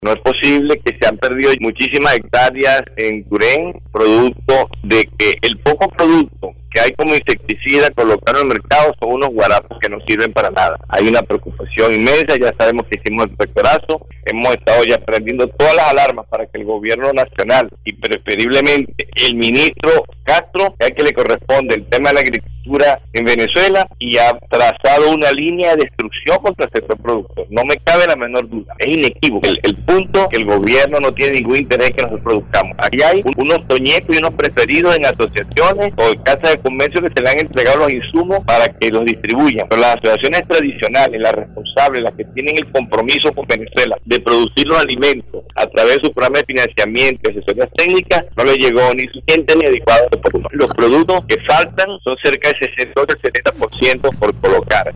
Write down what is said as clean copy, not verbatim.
No es posible que se han perdido muchísimas hectáreas en Turén, producto de que el poco producto que hay como insecticida colocado en el mercado son unos guarapos que no sirven para nada. Hay una preocupación inmensa, ya sabemos que hicimos el inspectorazo, hemos estado ya prendiendo todas las alarmas para que el gobierno nacional y preferiblemente el ministro Castro, que es que le corresponde el tema de la agricultura en Venezuela, y ha trazado una línea de destrucción contra el sector productor. No me cabe la menor duda, es inequívoco el punto que el gobierno no tiene ningún interés en que nosotros produzcamos. Aquí hay unos toñecos y unos preferidos en asociaciones o en casas de comercio que se le han entregado los insumos para que los distribuyan, pero las asociaciones tradicionales, las responsables, las que tienen el compromiso con Venezuela de producir los alimentos a través de su programa de financiamiento y asesorías técnicas, no les llegó ni suficiente ni adecuado. Los productos que faltan son cerca del 68 al 70% por colocar.